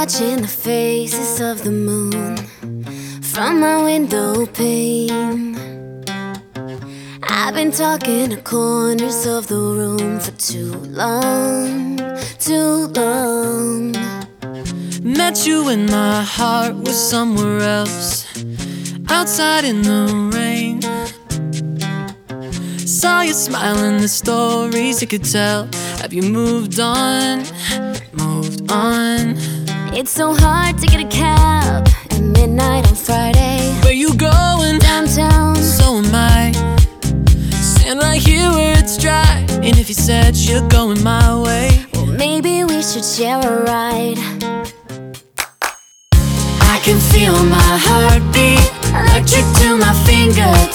watching the faces of the moon from my window pane. I've been talking to corners of the room for too long, too long. Met you when my heart was somewhere else, outside in the rain. Saw you smiling, the stories you could tell. Have you moved on, moved on? It's so hard to get a cab at midnight on Friday. Where you going? Downtown. So am I. Stand right here where it's dry. And if you said you're going my way, well, maybe we should share a ride. I can feel my heartbeat, electric to my fingertips.